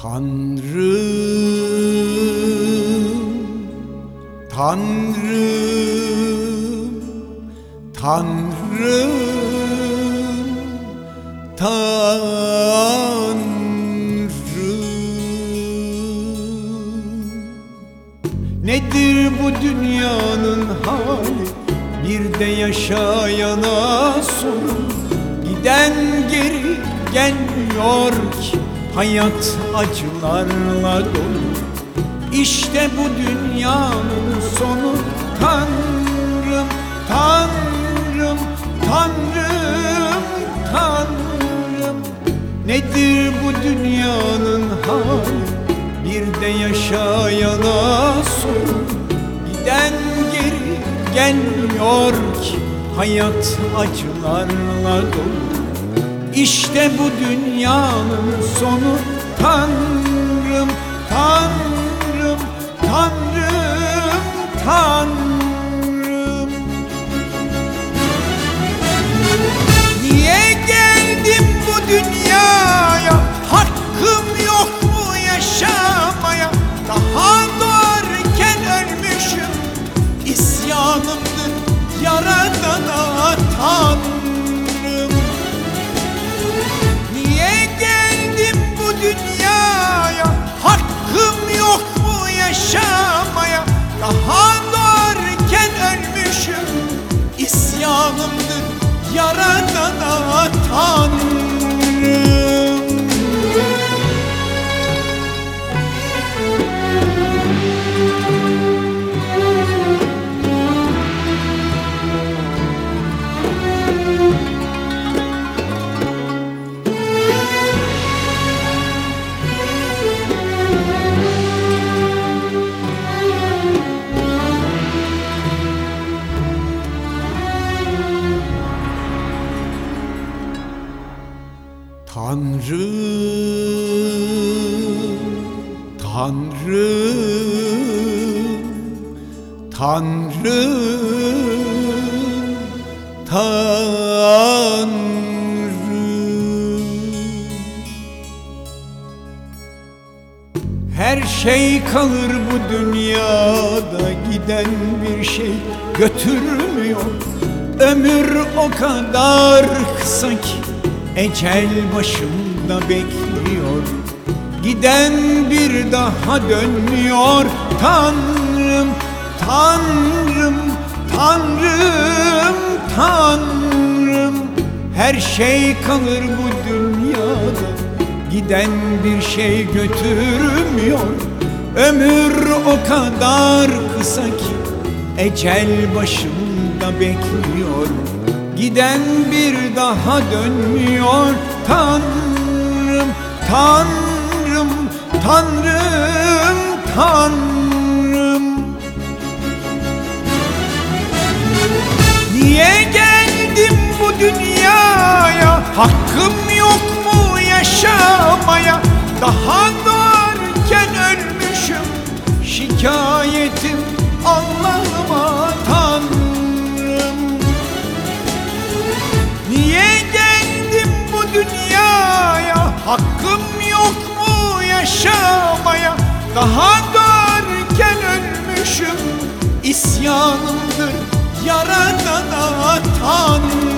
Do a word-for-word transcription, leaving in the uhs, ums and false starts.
Tanrım, Tanrım, Tanrım, Tanrım. Nedir bu dünyanın hali? Bir de yaşayana sonu. Giden geri gelmiyor ki, hayat acılarla dolu. İşte bu dünyanın sonu. Tanrım, Tanrım, Tanrım, Tanrım. Nedir bu dünyanın hali? Bir de yaşayana sonu. Giden geri gelmiyor ki, hayat acılarla dolu. İşte bu dünyanın sonu. Tanrım, Tanrım, Tanrım, Tanrım. Niye geldim bu dünyaya? Hakkım yok mu yaşamaya? Daha doğarken ölmüşüm. İsyanımdır Yaradan'a Tanrım. Niye geldim bu dünyaya? Hakkım yok mu yaşamaya? Daha doğarken ölmüşüm. İsyanımdır Yaradan'a Tanrım. Tanrım, Tanrım, Tanrım, Tanrım. Her şey kalır bu dünyada, giden bir şey götürmüyor. Ömür o kadar kısa ki, ecel başımda bekliyor. Giden bir daha dönmüyor. Tanrım, Tanrım, Tanrım, Tanrım. Her şey kalır bu dünyada, giden bir şey götürmüyor. Ömür o kadar kısa ki, ecel başımda bekliyor. Giden bir daha dönmüyor. Tanrım, Tanrım, Tanrım, Tanrım. Niye geldim bu dünyaya? Hakkım yok mu yaşamaya? Daha doğarken ölmüşüm. Şikayetim Allah'ıma Tanrım. Niye geldim bu dünyaya? Hakkım yok mu yaşamaya? Daha doğarken ölmüşüm. İsyanımdır Yaradan'a Tanrım.